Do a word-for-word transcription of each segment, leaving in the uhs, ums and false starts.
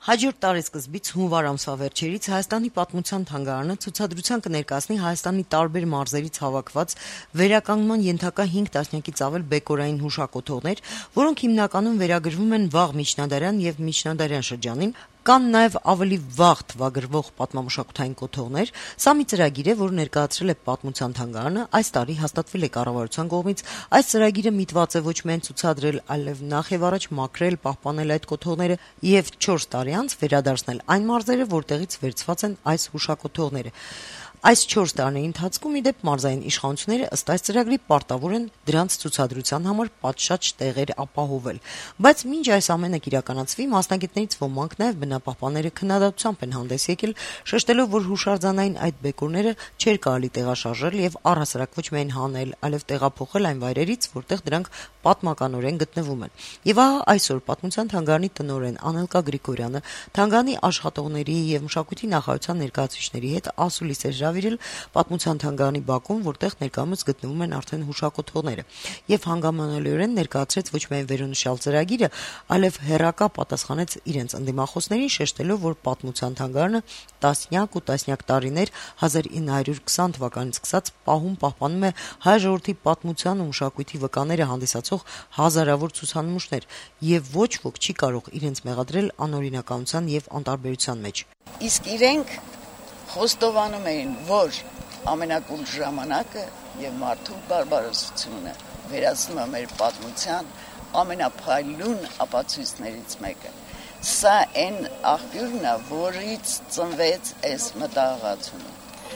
Հաջորդ տարեսկզբից հունվար ամսվա վերջերից Հայաստանի պատմության թանգարանը ցուցադրության կներկայացնի Հայաստանի տարբեր մարզերից հավաքված վերականգնման ենթակա հինգ տասնյակից ավել բեկորային հուշակոթողներ, որոնք հիմնականում վերագրվում են վաղ միջնադարյան եւ միջնադարյան շրջանին, կան նաև ավելի վաղ թվագրվող պատմամշակութային կոթողներ։ Սա մի ծրագիր է, որ ներկայացրել է Պատմության թանգարանը, այս տարի հաստատվել է կառավարության կողմից։ Այս ծրագիրը միտված է ոչ միայն ցուցադրել, այլև նախ եւ առաջ մաքրել, պահպանել այդ կոթողները եւ չորս տարի անց վերադարձնել այն մարզերը, որտեղից վերցված են այս հուշակոթողները։ Այս չորս տարիների ընթացքում ի դեպ մարզային իշխանությունները ըստ այս ծրագրի պարտավոր են դրանց ցուցադրության համար պատշաճ տեղեր ապահովել։ Բայց մինչ այս ամենը իրականացվի, մասնագետներից ոմանք նաև բնապահպանները քննադատությամբ են հանդես եկել, շեշտելով, որ հուշարձանային այդ բեկորները չէր կարելի տեղաշարժել եւ առհասարակ ոչ միայն հանել, այլև տեղափոխել այն վայրերից, որտեղ դրանք պատմականորեն գտնվում են։ Եվ ահա այսօր Պատմության թանգարանի տնօրեն Անելկա Գրիգորյանը թանգարանի աշխատողների եւ մշակույթի նախարարության ներկայացուցիչների հետ ասուլիս էր հրավիրել Պատմության թանգարանի բակում, որտեղ ներկայումս գտնվում են արդեն հուշակոթողները, եւ հանգամանալիորեն ներկայացրեց ոչ միայն վերոնշյալ ծրագիրը, այլև հերակա պատասխանեց իրենց ընդդիմախոսներին, շեշտելով, որ Պատմության թանգարանը տասնյակ ու տասնյակ տարիներ հազար ինը հարյուր քսան թվականից սկսած պահում պահպանում է հայ ժողովրդի պատմության ու մշակույթի վկաները հանդիսացող հազարավոր ցուցանմուշներ, եւ ոչ ոք չի կարող իրենց մեղադրել անօրինականության եւ անտարբերության մեջ։ Իսկ իրենք խոստովանում էին, որ ամենակուլ ժամանակը եւ մարդու բարբարոսությունը վերացնում է մեր պատմության ամենափայլուն ապացույցներից մեկը։ Սա այն աղբյուրն է, որից ծնվեց այս մտահղացումը։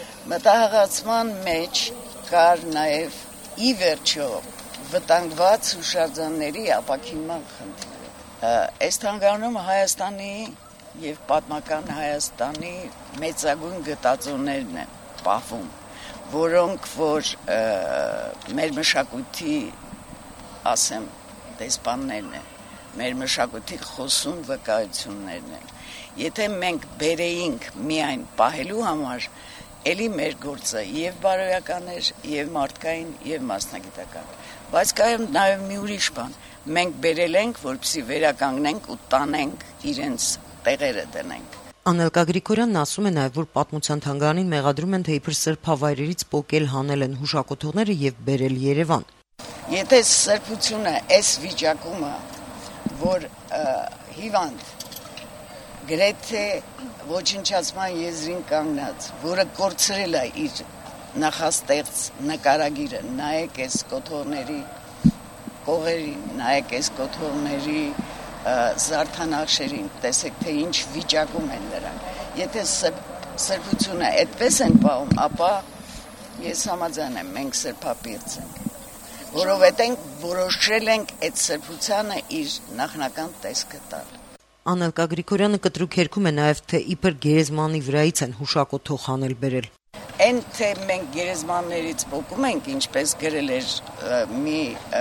Մտահղացման մեջ կար նաեւ ի վերջո վտանգված հուշարձանների ապաքինման խնդիրը։ Այս թանգարանում Հայաստանի եւ պատմական Հայաստանի մեծագույն գտածոներն են պահվում, որոնք որ մեր մշակույթի, ասեմ, դեսպաններն են, մեր մշակույթի խոսուն վկայություններն են։ Եթե մենք բերեինք միայն պահելու համար, էլի մեր գործը եւ բարոյական էր, եւ մարդկային, եւ մասնագիտական։ Բայց կա նաեւ մի ուրիշ բան։ Մենք բերել ենք, որպեսզի վերականգնենք ու տանենք իրենց տեղերը դնենք։ Անելկա Գրիգորյանն ասում է նաև, որ Պատմության թանգարանին մեղադրում են, թե իբր սրբավայրերից պոկել հանել են հուշակոթողները եւ բերել Երևան։ Եթե սրբությունը այս վիճակում է, որ հիվանդ գրեթե ոչնչացման եզրին կանգնած, որը կորցրել է իր նախաստեղծ նկարագիրը, նայեք այս կոթողների կողերին, նայեք այս կոթողների զարդանախշերին, տեսեք, թե ինչ վիճակում են նրանք։ Եթե սրբությունը այդպես են պահում, ապա ես համաձայն եմ, մենք սրբապիղծ ենք, որովհետև որոշել ենք այդ սրբությանը իր նախնական տեսքը տալ։ Անելկա Գրիգորյանը կտրուկ երգում է նաև, թե իբր գերեզմանի վրայից են հուշակոթող հանել բերել։ Այն թե մենք գերեզմաններից պոկում ենք, ինչպես գրել էր մի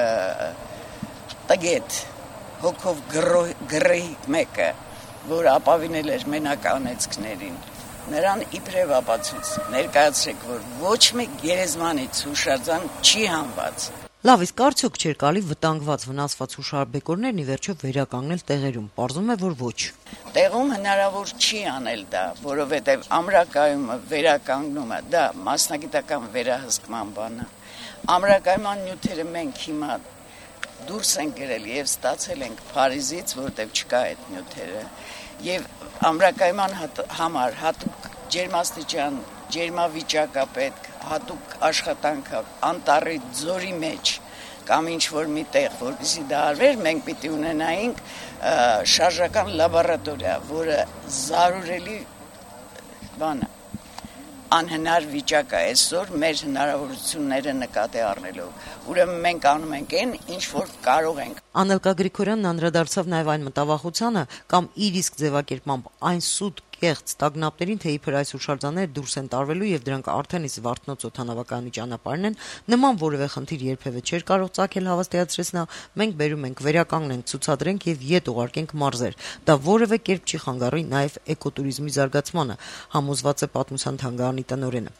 տգետ հոգով գրեհիկ մեկը, որ ապավինել էր մենակ անեծքներին, նրան իբրև ապացույց ներկայացրեք, որ ոչ մեկ գերեզմանից հուշարձան չի հանված։ Լավ, իսկ արդյոք չէր կարելի վտանգված վնասված հուշաբեկորներն ի վերջո վերականգնել տեղերում, պարզում է, որ ոչ։ Տեղում հնարավոր չի անել դա, որովհետև ամրակայումը, վերականգնումը, դա մասնագիտական վերահսկման բան է։ Ամրակայման նյութերը մենք հիմա դուրս են գրել եւ ստացել ենք Փարիզից, որտեղ չկա այդ նյութերը, եւ ամրակայման համար հատուկ ջերմաստիճան, ջերմավիճակ է պետք, հատուկ աշխատանք անտառի ձորի մեջ կամ ինչ-որ մի տեղ, որպեսզի դա արվեր, մենք պիտի ունենայինք շարժական լաբորատորիա, որը զարուրելի բան է։ Անհնար վիճակ է այսօր մեր հնարավորությունները նկատի առնելով։ Ուրեմն մենք անում ենք այն, ինչ որ կարող ենք։ Անելկա Գրիգորյանն անդրադարձավ նաև այն մտավախությանը կամ իր իսկ ձևակերպմամբ այն սուտ կեղծ տագնապներին, թե իբր այս հուշարձանները դուրս են տարվելու եւ դրանք արդեն իսկ Վարդնոց օդանավակայանի ճանապարհն են, նման որևէ խնդիր երբևէ չէր կարող ծագել, հավաստիացրեց նա։ Մենք բերում ենք, վերականգնենք, ցուցադրենք եւ ետ ուղարկենք մարզեր։ Դա որևէ կերպ չի խանգարի նաեւ էկոտուրիզմի զարգացմանը, համոզված է Պատմության թանգարանի տնօրենը։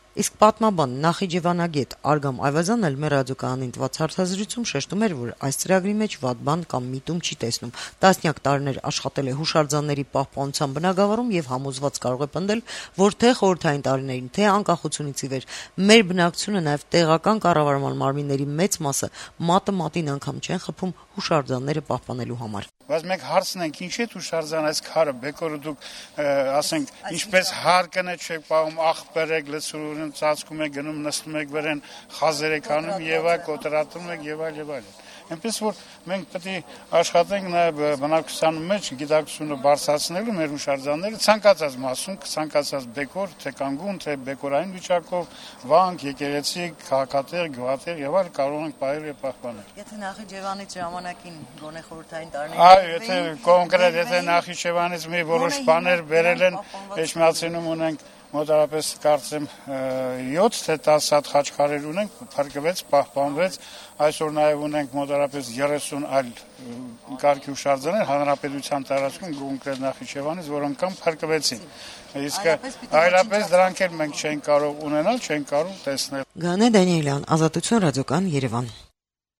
Իսկ պատմաբան նախիջևանագետ Արգամ Այվազյանն էլ մեր ռադիոկայանին տված հարցազրույցում շեշտում էր, որ այս ծրագրի մեջ վատ բան կամ միտում չի տեսնում։ Տասնյակ տարիներ աշխատել է հուշարձանների պահպանության բնագավառում եւ համոզված կարող է պնդել, որ թե խորհրդային տարիներին, թե անկախությունից ի վեր մեր բնակչությունը, նաեւ տեղական կառավարման մարմինների մեծ մասը մատը մատին անգամ չեն խփում հուշարձանները պահպանելու համար։ Բայց մենք հարցն ենք, ինչի՞ է հուշարձան այս քարը, Բեկորը դուք ասենք, ինչպես հարկն է չեք պահում, աղբեր եք լցուրում, ծածկում եք, գնում նստում եք վրան, խազեր եք անում եւ այլ, կոտրատում եք եւ այլ եւ այլ։ Այնպես որ մենք պետք է աշխատենք նաեւ բնակչության մեջ գիտակցությունը բարձրացնելու մեր հուշարձանները ցանկացած մասում, ցանկացած բեկոր, թե կանգուն, թե բեկորային վիճակով, վանք, եկեղեցի, քաղաքատեր, գյուղատեր եւ այլ կարող ենք պահել եւ պահպանել։ Եթե Նախիջևանից ժամանակին գոնե խորհրդային տարիներին Այո, եթե կոնկրետ, եթե Նախիջևանից մի որոշ բաներ վերել են, Էջմիածինում ունենք մոտավորապես կարծեմ յոթ թե տասը հատ խաչքարեր ունենք, փրկվեց, պահպանվեց, այսօր նաև ունենք մոտավորապես երեսուն այլ կարգի հուշարձաններ հանրապետության տարածքում կոնկրետ Նախիջևանից, որոնք կան փրկվեցին։ Իսկ այլապես դրանք էլ մենք չենք կարող ունենալ, չենք կարող տեսնել։ Գանե Դանիելյան, Ազատություն ռադիոկայան, Երևան։